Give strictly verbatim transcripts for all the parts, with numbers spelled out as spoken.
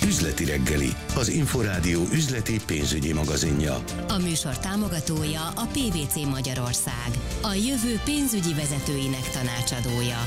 Üzleti reggeli, az Inforádió üzleti pénzügyi magazinja. A műsor támogatója a pé vé cé Magyarország, a jövő pénzügyi vezetőinek tanácsadója.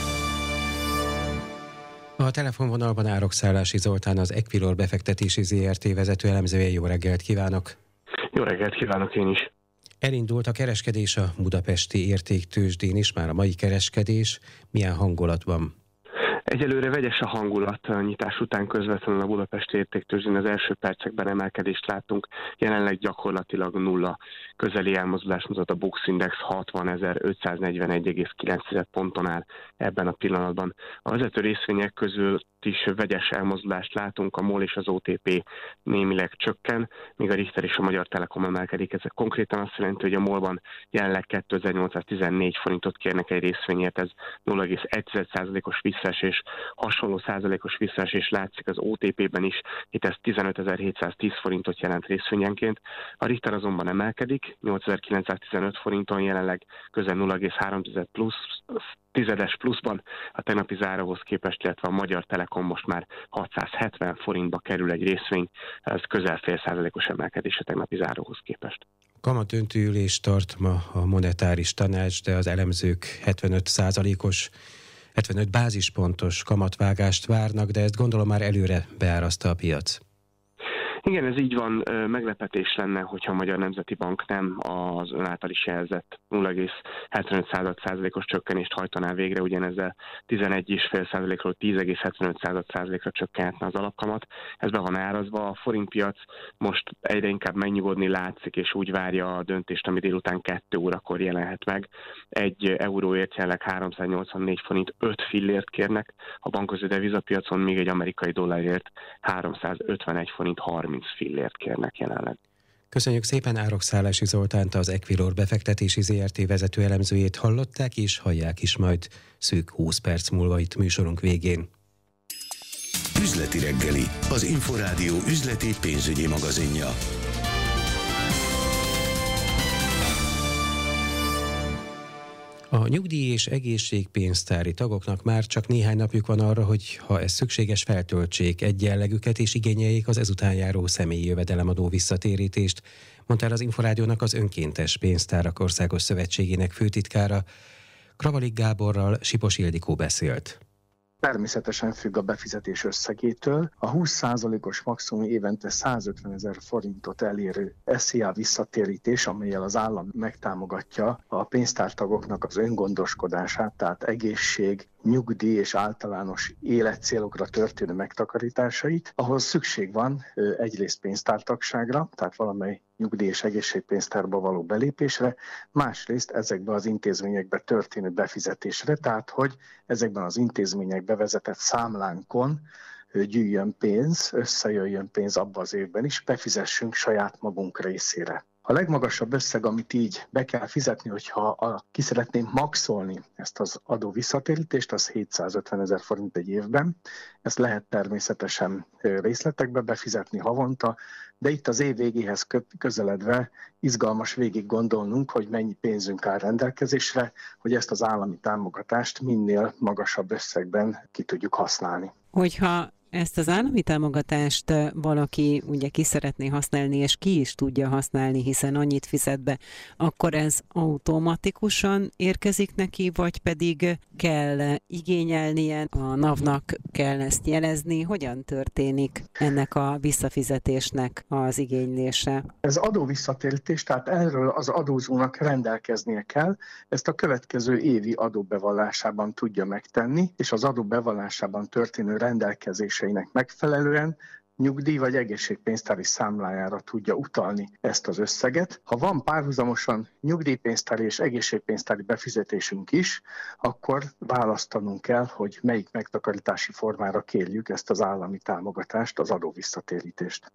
A telefonvonalban Árokszállási Zoltán, az Equilor befektetési zé er té vezető elemzője. Jó reggelt kívánok! Jó reggelt kívánok én is! Elindult a kereskedés a budapesti értéktőzsdén is, már a mai kereskedés. Milyen hangulatban? Egyelőre vegyes a hangulat. A nyitás után közvetlenül a budapesti értéktőzsdén az első percekben emelkedést látunk. Jelenleg gyakorlatilag nulla közeli elmozdulás mutat a Bux Index, hatvanezer-ötszáznegyvenegy egész kilenc ponton áll ebben a pillanatban. A vezető részvények közül is vegyes elmozdulást látunk, a MOL és az o té pé némileg csökken, míg a Richter és a Magyar Telekom emelkedik. Ez konkrétan azt jelenti, hogy a MOL-ban jelenleg kétezer-nyolcszáztizennégy forintot kérnek egy részvényért, ez nulla egész egy százalékos visszaesés, hasonló százalékos visszaesés látszik az o té pében is, itt ez tizenötezer-hétszáztíz forintot jelent részvényenként. A Richter azonban emelkedik, nyolcezer-kilencszáztizenöt forinton, jelenleg közel nulla egész három plusz, tizedes pluszban a tegnapi záróhoz képest, illetve a Magyar Telekom most már hatszázhetven forintba kerül egy részvény, ez közel fél százalékos emelkedés a tegnapi záróhoz képest. Kamatdöntő ülést tart ma a monetáris tanács, de az elemzők hetvenöt százalékos, hetvenöt bázispontos kamatvágást várnak, de ezt gondolom már előre beáraszta a piac. Igen, ez így van, meglepetés lenne, hogyha a Magyar Nemzeti Bank nem az ön által is jelzett nulla egész hetvenöt százalékos csökkenést hajtaná végre, ugyanezzel tizenegy egész öt százalékról tíz egész hetvenöt százalékra csökkentne az alapkamat. Ez be van árazva, a forintpiac most egyre inkább megnyugodni látszik, és úgy várja a döntést, ami délután kettő órakor jelenhet meg. Egy euróért jelenleg háromszáznyolcvannégy forint öt fillért kérnek a bankközi devizapiacon, míg egy amerikai dollárért háromszázötvenegy forint harminc fillért kérnek jelenleg. Köszönjük szépen, Árokszállási Zoltánt, az Equilor befektetési zé er té vezető elemzőjét hallották, és hallják is majd szűk húsz perc múlva itt műsorunk végén. Üzleti reggeli, az Inforádió üzleti pénzügyi magazinja. A nyugdíj- és egészségpénztári tagoknak már csak néhány napjuk van arra, hogy ha ez szükséges, feltöltsék egyenlegüket és igényeljék az ezután járó személyi jövedelemadó visszatérítést, mondta el az Inforádiónak az Önkéntes Pénztárak Országos Szövetségének főtitkára. Kravalik Gáborral Sipos Ildikó beszélt. Természetesen függ a befizetés összegétől. A húsz százalékos maximum évente százötvenezer forintot elérő es zé á visszatérítés, amellyel az állam megtámogatja a pénztártagoknak az öngondoskodását, tehát egészség, nyugdíj és általános életcélokra történő megtakarításait, ahhoz szükség van egyrészt pénztártagságra, tehát valamely nyugdíj- és egészségpénztárba való belépésre, másrészt ezekbe az intézményekbe történő befizetésre, tehát hogy ezekben az intézményekbe vezetett számlánkon gyűjjön pénz, összejöjjön pénz abba az évben is, befizessünk saját magunk részére. A legmagasabb összeg, amit így be kell fizetni, hogyha a, ki szeretném maxolni ezt az adó visszatérítést, az hétszázötvenezer forint egy évben. Ezt lehet természetesen részletekbe befizetni havonta, de itt az év végéhez közeledve izgalmas végig gondolnunk, hogy mennyi pénzünk áll rendelkezésre, hogy ezt az állami támogatást minél magasabb összegben ki tudjuk használni. Hogyha ezt az állami támogatást valaki ugye ki szeretné használni, és ki is tudja használni, hiszen annyit fizet be, akkor ez automatikusan érkezik neki, vagy pedig kell igényelnie, a NAV-nak kell ezt jelezni? Hogyan történik ennek a visszafizetésnek az igénylése? Ez adóvisszatérítés, tehát erről az adózónak rendelkeznie kell, ezt a következő évi adóbevallásában tudja megtenni, és az adóbevallásában történő rendelkezés megfelelően nyugdíj vagy egészségpénztári számlájára tudja utalni ezt az összeget. Ha van párhuzamosan nyugdíjpénztári és egészségpénztári befizetésünk is, akkor választanunk kell, hogy melyik megtakarítási formára kérjük ezt az állami támogatást, az adóvisszatérítést.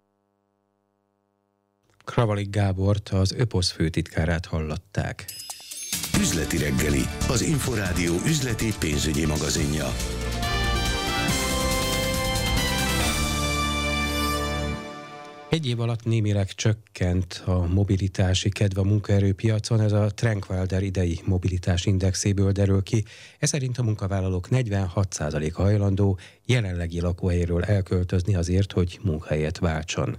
Kravalik Gábort, az ÖPOSZ főtitkárát hallották. Üzleti reggeli, az Inforádió üzleti pénzügyi magazinja. Egy év alatt némileg csökkent a mobilitási kedv a munkaerőpiacon, ez a Trankwilder idei mobilitás indexéből derül ki. Ez szerint a munkavállalók negyvenhat százaléka hajlandó jelenlegi lakóhelyéről elköltözni azért, hogy munkahelyet váltson.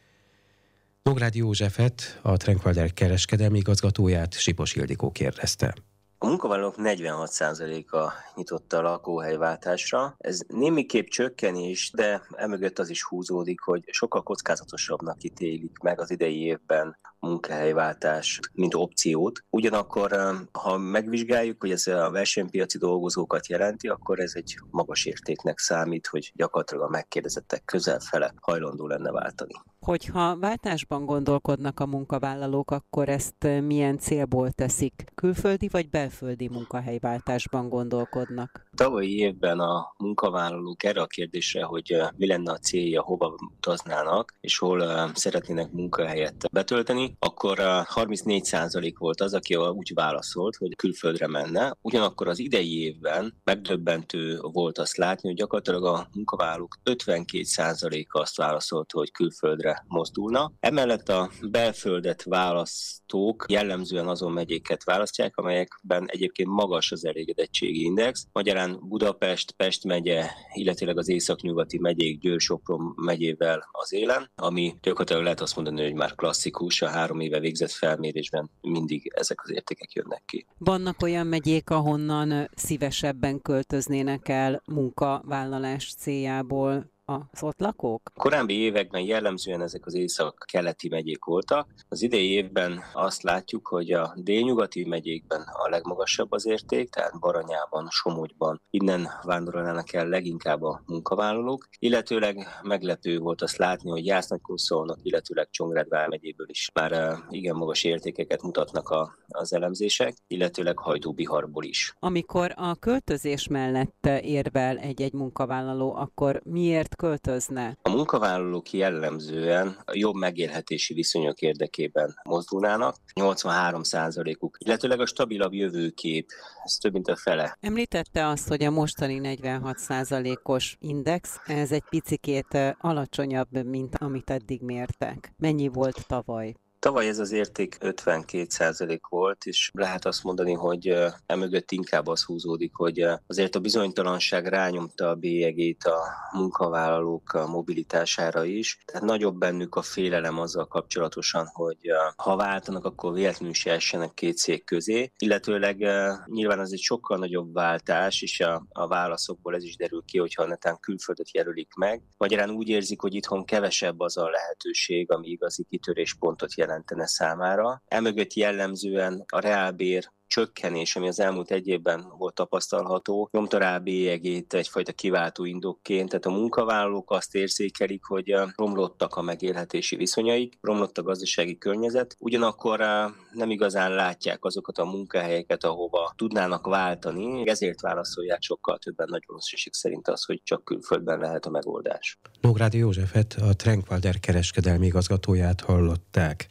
Nógrádi Józsefet, a Trankwilder kereskedelmi igazgatóját Sipos Ildikó kérdezte. A munkavállalók negyvenhat százaléka nyitott a lakóhelyváltásra. Ez némiképp csökkenés, de emögött az is húzódik, hogy sokkal kockázatosabbnak ítélik meg az idei évben a munkahelyváltás, mint opciót. Ugyanakkor, ha megvizsgáljuk, hogy ez a versenypiaci dolgozókat jelenti, akkor ez egy magas értéknek számít, hogy gyakorlatilag a megkérdezettek közel fele hajlandó lenne váltani. Hogyha váltásban gondolkodnak a munkavállalók, akkor ezt milyen célból teszik? Külföldi vagy belföldi munkahelyváltásban gondolkodnak? Tavalyi évben a munkavállalók erre a kérdésre, hogy mi lenne a célja, hova utaznának, és hol szeretnének munkahelyet betölteni, akkor harmincnégy százalék volt az, aki úgy válaszolt, hogy külföldre menne. Ugyanakkor az idei évben megdöbbentő volt azt látni, hogy gyakorlatilag a munkavállalók ötvenkét százaléka azt válaszolt, hogy külföldre mozdulna. Emellett a belföldet választók jellemzően azon megyéket választják, amelyekben egyébként magas az elégedettségi index. Magyarán Budapest, Pest megye, illetőleg az északnyugati megyék Győr-Sopron megyével az élen, ami gyakorlatilag lehet azt mondani, hogy már klasszikus, a három éve végzett felmérésben mindig ezek az értékek jönnek ki. Vannak olyan megyék, ahonnan szívesebben költöznének el munkavállalás céljából az ott lakók? Korábbi években jellemzően ezek az észak-keleti megyék voltak. Az idei évben azt látjuk, hogy a délnyugati megyékben a legmagasabb az érték, tehát Baranyában, Somogyban, innen vándorolnának el leginkább a munkavállalók. Illetőleg meglepő volt azt látni, hogy Jász-Nagykun-Szolnok, illetőleg Csongrád vármegyéből is már igen magas értékeket mutatnak a, az elemzések, illetőleg Hajdú-Biharból is. Amikor a költözés mellett érvel egy-egy munkavállaló, akkor miért költözne? A munkavállalók jellemzően a jobb megélhetési viszonyok érdekében mozdulnának, nyolcvanhárom százalékuk, illetőleg a stabilabb jövőkép, ez több mint a fele. Említette azt, hogy a mostani negyvenhat százalékos index, ez egy picikét alacsonyabb, mint amit eddig mértek. Mennyi volt tavaly? Tavaly ez az érték ötvenkét százalék volt, és lehet azt mondani, hogy emögött inkább az húzódik, hogy azért a bizonytalanság rányomta a bélyegét a munkavállalók mobilitására is. Tehát nagyobb bennük a félelem azzal kapcsolatosan, hogy ha váltanak, akkor véletlenül se essenek két szék közé. Illetőleg nyilván az egy sokkal nagyobb váltás, és a, a válaszokból ez is derül ki, hogyha netán külföldet jelölik meg. Magyarán úgy érzik, hogy itthon kevesebb az a lehetőség, ami igazi kitöréspontot jelent számára. Emögött jellemzően a reálbér csökkenés, ami az elmúlt egy évben volt tapasztalható, nyomta rá a bélyegét egyfajta kiváltó indokként, tehát a munkavállalók azt érzékelik, hogy romlottak a megélhetési viszonyaik, romlott a gazdasági környezet, ugyanakkor nem igazán látják azokat a munkahelyeket, ahova tudnának váltani, ezért válaszolják sokkal többen nagy valószínűség szerint az, hogy csak külföldben lehet a megoldás. Nógrádi Józsefet, a Trankwilder kereskedelmi igazgatóját hallották.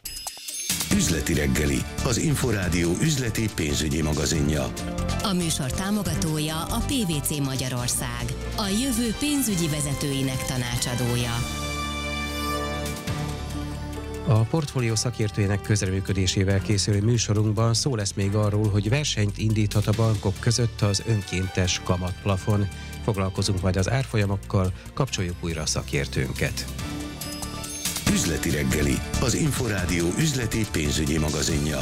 Üzleti reggeli, az Inforádió üzleti pénzügyi magazinja. A műsor támogatója a pé vé cé Magyarország, a jövő pénzügyi vezetőinek tanácsadója. A portfólió szakértőjének közreműködésével készülő műsorunkban szó lesz még arról, hogy versenyt indíthat a bankok között az önkéntes kamatplafon. Foglalkozunk majd az árfolyamokkal, kapcsoljuk újra a szakértőnket. Üzleti reggeli, az Inforádió üzleti pénzügyi magazinja.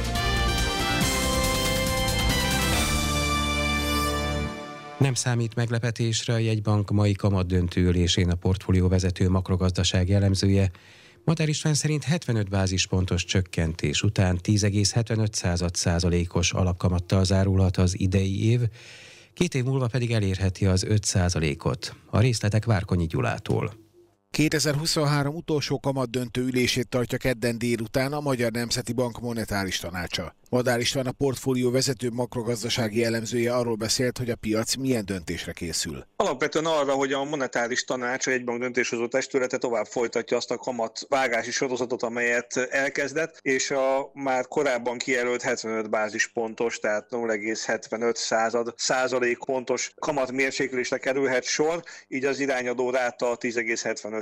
Nem számít meglepetésre a jegybank mai kamatdöntő ülésén a portfólió vezető makrogazdasági elemzője. Madár István szerint hetvenöt bázispontos csökkentés után tíz egész hetvenöt százalékos alapkamattal zárulhat az idei év, két év múlva pedig elérheti az öt százalékot. A részletek Várkonyi Gyulától. kétezer-huszonhárom utolsó kamatdöntő ülését tartja kedden délután a Magyar Nemzeti Bank monetáris tanácsa. Madár István, a portfólió vezető makrogazdasági elemzője arról beszélt, hogy a piac milyen döntésre készül. Alapvetően arra, hogy a monetáris tanács, a jegybank döntéshozó testülete tovább folytatja azt a kamat vágási sorozatot, amelyet elkezdett, és a már korábban kijelölt hetvenöt bázispontos, tehát nulla egész hetvenöt százalék pontos kamat mérséklésre kerülhet sor, így az irányadó ráta tíz egész hetvenöt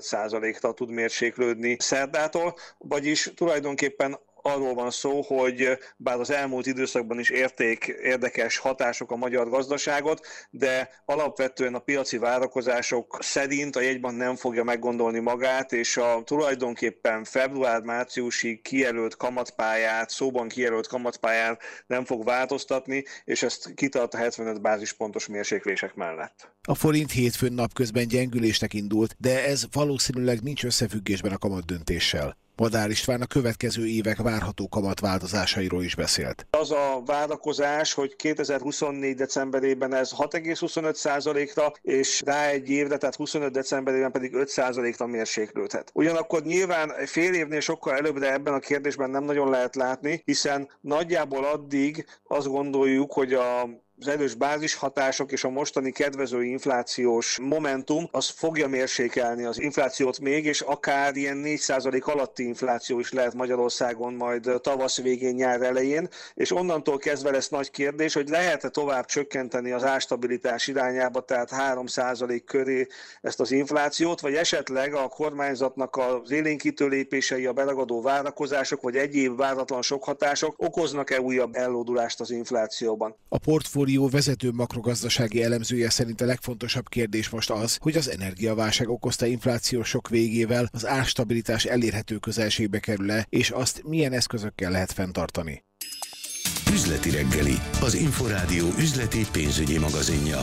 huszonöt százalékra tud mérséklődni szerdától, vagyis tulajdonképpen arról van szó, hogy bár az elmúlt időszakban is érték érdekes hatások a magyar gazdaságot, de alapvetően a piaci várakozások szerint a jegybank nem fogja meggondolni magát, és a tulajdonképpen február-márciusig kijelölt kamatpályát, szóban kijelölt kamatpályán nem fog változtatni, és ezt kitart a hetvenöt bázispontos mérséklések mellett. A forint hétfőn napközben gyengülésnek indult, de ez valószínűleg nincs összefüggésben a kamatdöntéssel. Madár István a következő évek várható kamatváltozásairól is beszélt. Az a várakozás, hogy kétezer-huszonnégy decemberében ez hat egész huszonöt százalékra, és rá egy évre, tehát huszonöt decemberében pedig öt százalékra mérséklődhet. Ugyanakkor nyilván fél évnél sokkal előbbre ebben a kérdésben nem nagyon lehet látni, hiszen nagyjából addig azt gondoljuk, hogy a az erős bázishatások és a mostani kedvező inflációs momentum az fogja mérsékelni az inflációt még, és akár ilyen négy százalék alatti infláció is lehet Magyarországon majd tavasz végén, nyár elején, és onnantól kezdve lesz nagy kérdés, hogy lehet-e tovább csökkenteni az árstabilitás irányába, tehát három százalék köré ezt az inflációt, vagy esetleg a kormányzatnak az élénkítő lépései, a beragadó várakozások, vagy egyéb váratlan sok hatások okoznak-e újabb ellódulást az inflációban. A portfólió vezető makrogazdasági elemzője szerint a legfontosabb kérdés most az, hogy az energiaválság okozta inflációs sok végével az árstabilitás elérhető közelségbe kerül-e, és azt milyen eszközökkel lehet fenntartani. Üzleti reggeli, az Inforádió üzleti pénzügyi magazinja.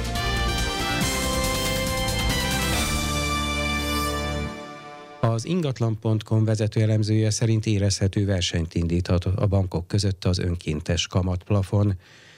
Az ingatlan pont com vezető elemzője szerint érezhető versenyt indíthat a bankok között az önkéntes kamatplafon.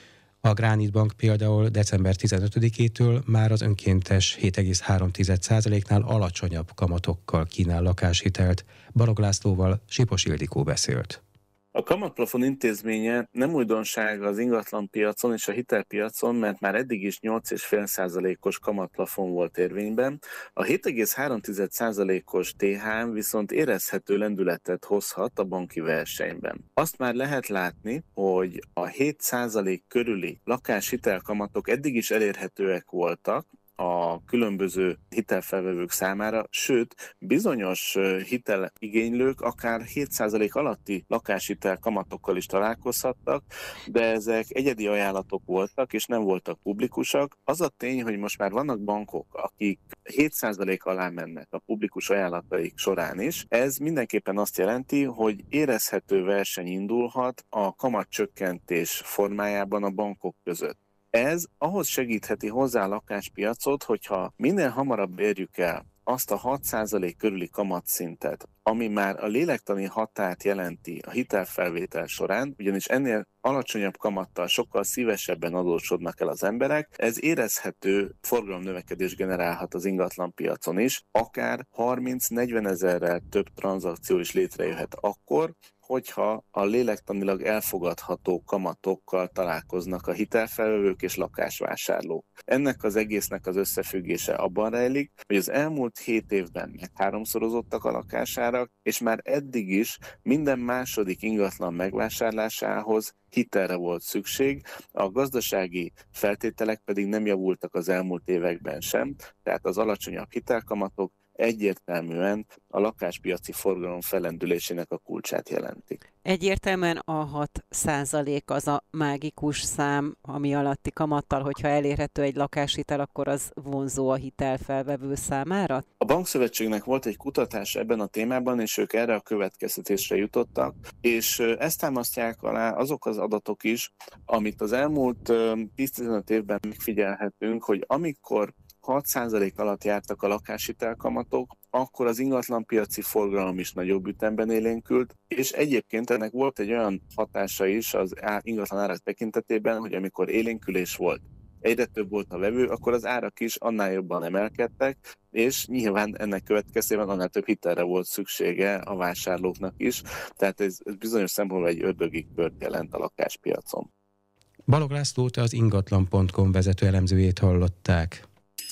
A Granit Bank például december tizenötödikétől már az önkéntes hét egész három százaléknál alacsonyabb kamatokkal kínál lakáshitelt. Balogh Lászlóval Sipos Ildikó beszélt. A kamatplafon intézménye nem újdonság az ingatlanpiacon és a hitelpiacon, mert már eddig is nyolc egész öt százalékos kamatplafon volt érvényben. A hét egész három százalékos té há em viszont érezhető lendületet hozhat a banki versenyben. Azt már lehet látni, hogy a hét százalék körüli lakáshitelkamatok eddig is elérhetőek voltak a különböző hitelfelvevők számára, sőt, bizonyos hiteligénylők akár hét százalék alatti lakáshitel kamatokkal is találkozhattak, de ezek egyedi ajánlatok voltak, és nem voltak publikusak. Az a tény, hogy most már vannak bankok, akik hét százalék alá mennek a publikus ajánlataik során is, ez mindenképpen azt jelenti, hogy érezhető verseny indulhat a kamatcsökkentés formájában a bankok között. Ez ahhoz segítheti hozzá a lakáspiacot, hogyha minél hamarabb érjük el azt a hat százalék körüli kamatszintet, ami már a lélektani határt jelenti a hitelfelvétel során, ugyanis ennél alacsonyabb kamattal sokkal szívesebben adósodnak el az emberek, ez érezhető forgalomnövekedés generálhat az ingatlanpiacon is, akár harminc-negyven ezerrel több tranzakció is létrejöhet akkor, hogyha a lélektanilag elfogadható kamatokkal találkoznak a hitelfelvevők és lakásvásárlók. Ennek az egésznek az összefüggése abban rejlik, hogy az elmúlt hét évben megháromszorozottak a lakásárak, és már eddig is minden második ingatlan megvásárlásához hitelre volt szükség, a gazdasági feltételek pedig nem javultak az elmúlt években sem, tehát az alacsonyabb hitelkamatok egyértelműen a lakáspiaci forgalom fellendülésének a kulcsát jelentik. Egyértelműen a hat százalék az a mágikus szám, ami alatti kamattal, hogyha elérhető egy lakáshitel, akkor az vonzó a hitelfelvevő számára? A Bankszövetségnek volt egy kutatás ebben a témában, és ők erre a következtetésre jutottak, és ezt támasztják alá azok az adatok is, amit az elmúlt tíz-tizenöt évben megfigyelhetünk, hogy amikor hat százalék alatt jártak a lakáshitelkamatok, akkor az ingatlanpiaci forgalom is nagyobb ütemben élénkült, és egyébként ennek volt egy olyan hatása is az ingatlan árak tekintetében, hogy amikor élénkülés volt, egyre több volt a vevő, akkor az árak is annál jobban emelkedtek, és nyilván ennek következtében annál több hitelre volt szüksége a vásárlóknak is, tehát ez, ez bizonyos szempontból egy ördögi kört jelent a lakáspiacon. Balogh Lászlót, az ingatlan pont com vezető elemzőjét hallották.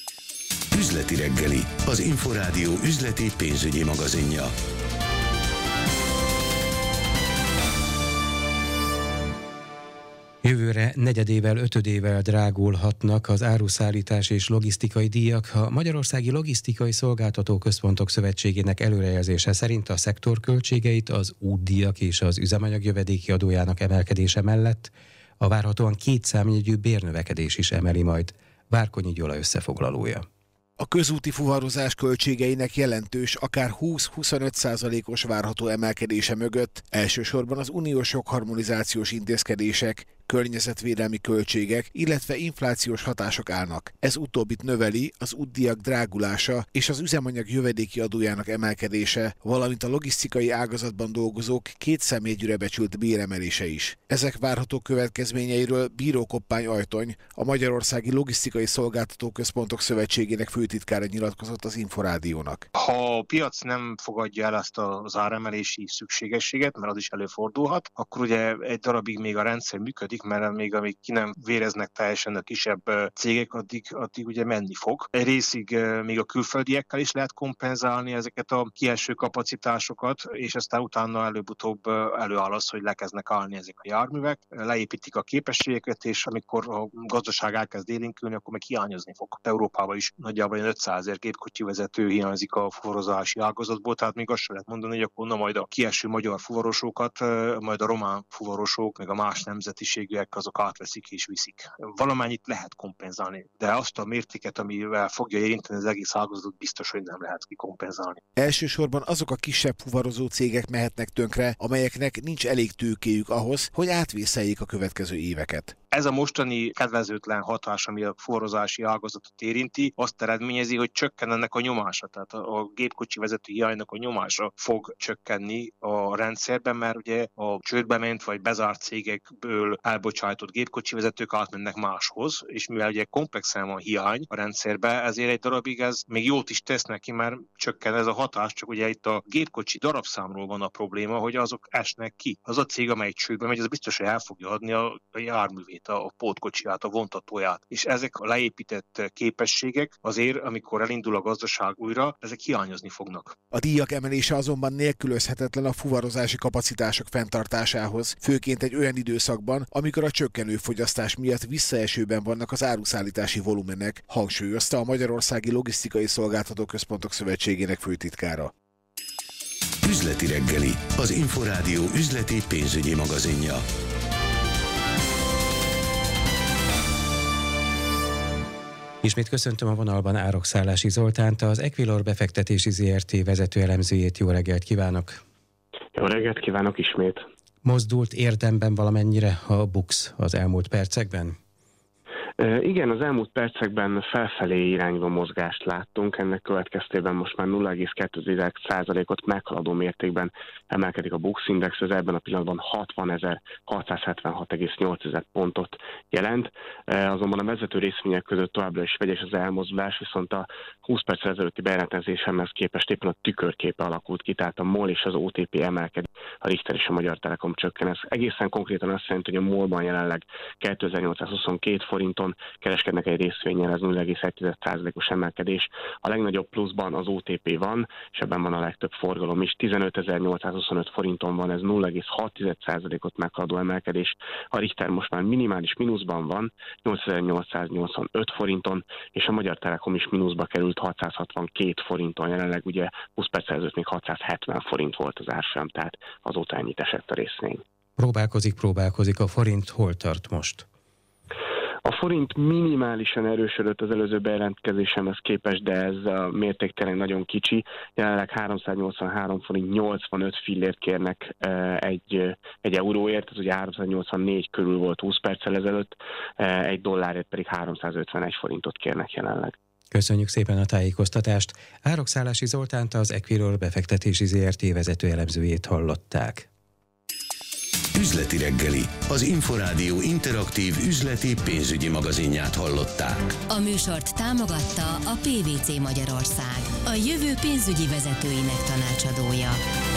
Üzleti reggeli, az Inforádió üzleti pénzügyi magazinja. Jövőre Jövőre negyedével, ötödével drágulhatnak az áruszállítás és logisztikai díjak. A Magyarországi Logisztikai Szolgáltató Központok Szövetségének előrejelzése szerint a szektor költségeit az útdíjak és az üzemanyag jövedéki adójának emelkedése mellett a várhatóan kétszámjegyű bérnövekedés is emeli majd. Várkonyi Gyula összefoglalója. A közúti fuvarozás költségeinek jelentős, akár húsz-huszonöt százalékos várható emelkedése mögött elsősorban az uniós jogharmonizációs intézkedések, környezetvédelmi költségek, illetve inflációs hatások állnak. Ez utóbbit növeli az útdíjak drágulása és az üzemanyag jövedéki adójának emelkedése, valamint a logisztikai ágazatban dolgozók kétszámjegyűre becsült béremelése is. Ezek várható következményeiről Bíró Koppány Ajtony, a Magyarországi Logisztikai Szolgáltató Központok Szövetségének főtitkára nyilatkozott az Inforádiónak. Ha a piac nem fogadja el ezt az áremelési szükségességet, mert az is előfordulhat, akkor ugye egy darabig még a rendszer működik, mert még amíg ki nem véreznek teljesen a kisebb cégek, addig, addig ugye menni fog. Egy részig még a külföldiekkel is lehet kompenzálni ezeket a kieső kapacitásokat, és aztán utána előbb-utóbb előáll az, hogy lekezdnek állni ezek a járművek, leépítik a képességeket, és amikor a gazdaság elkezd élénkülni, akkor meg hiányozni fog. Európában is nagyjából ötszázezer gépkocsi vezető hiányzik a fuvarozási ágazatból, tehát még azt sem lehet mondani, hogy akkor na majd a kieső magyar fuvarosokat, majd a román fuvarosok, meg a más nemzetiség azok átveszik és viszik. Valamennyit lehet kompenzálni, de azt a mértéket, amivel fogja érinteni az egész ágazatot, biztos, hogy nem lehet kikompenzálni. Elsősorban azok a kisebb fuvarozó cégek mehetnek tönkre, amelyeknek nincs elég tőkéjük ahhoz, hogy átvészeljék a következő éveket. Ez a mostani kedvezőtlen hatás, ami a fuvarozási ágazatot érinti, azt eredményezi, hogy csökken ennek a nyomása. Tehát a gépkocsi vezető hiánynak a nyomása fog csökkenni a rendszerben, mert ugye a csődbe ment vagy bezárt cégekből elbocsájtott gépkocsi vezetők átmennek máshoz, és mivel ugye komplexen van hiány a rendszerbe, ezért egy darabig ez még jót is tesz neki, mert csökken ez a hatás, csak ugye itt a gépkocsi darabszámról van a probléma, hogy azok esnek ki. Az a cég, amely csődbe megy, az biztos, hogy el fogja adni a, a járművét, a pótkocsiját, a vontatóját. És ezek a leépített képességek azért, amikor elindul a gazdaság újra, ezek hiányozni fognak. A díjak emelése azonban nélkülözhetetlen a fuvarozási kapacitások fenntartásához, főként egy olyan időszakban, amikor a csökkenő fogyasztás miatt visszaesőben vannak az áruszállítási volumenek, hangsúlyozta a Magyarországi Logisztikai Szolgáltató Központok Szövetségének főtitkára. Üzleti reggeli, az Inforádió üzleti pénzügyi magazinja. Ismét köszöntöm a vonalban Árokszállási Zoltánt, az Equilor befektetési zé er té vezető elemzőjét. Jó reggelt kívánok! Jó reggelt kívánok ismét! Mozdult érdemben valamennyire a BUX az elmúlt percekben? Igen, az elmúlt percekben felfelé irányba mozgást láttunk, ennek következtében most már nulla egész kettő százalékot meghaladó mértékben emelkedik a BUX Index, ez ebben a pillanatban hatvanezer-hatszázhetvenhat egész nyolc pontot jelent. Azonban a vezető részvények között továbbra is vegyes az elmozdulás, viszont a húsz perccel ezelőtti bejelentkezésemhez képest éppen a tükörképe alakult ki, tehát a MOL és az o té pé emelkedik, a Richter és a Magyar Telekom csökken. Ez egészen konkrétan azt jelenti, hogy a MOL-ban jelenleg kétezer-nyolcszázhuszonkettő forinton kereskednek egy részvényen, ez nulla egész egy százalékos emelkedés. A legnagyobb pluszban az o té pé van, és ebben van a legtöbb forgalom is. tizenötezer-nyolcszázhuszonöt forinton van, ez nulla egész hat százalékot meghaladó emelkedés. A Richter most már minimális mínuszban van, nyolcezer-nyolcszáznyolcvanöt forinton, és a Magyar Telekom is mínuszba került hatszázhatvankét forinton, jelenleg ugye húsz perccel ezelőtt még hatszázhetven forint volt az árfolyam, tehát azóta ennyit esett a részvény. Próbálkozik, próbálkozik, a forint hol tart most? A forint minimálisan erősödött az előző bejelentkezésemhez képest, de ez a mérték tényleg nagyon kicsi. Jelenleg háromszáznyolcvanhárom forint nyolcvanöt fillért kérnek egy, egy euróért, ez ugye háromszáznyolcvannégy körül volt húsz perccel ezelőtt, egy dollárért pedig háromszázötvenegy forintot kérnek jelenleg. Köszönjük szépen a tájékoztatást. Árokszállási Zoltánt, az Equilor befektetési zé er té vezető elemzőjét hallották. Üzleti reggeli, az Inforádió interaktív üzleti pénzügyi magazinját hallották. A műsort támogatta a pé vé cé Magyarország, a jövő pénzügyi vezetőinek tanácsadója.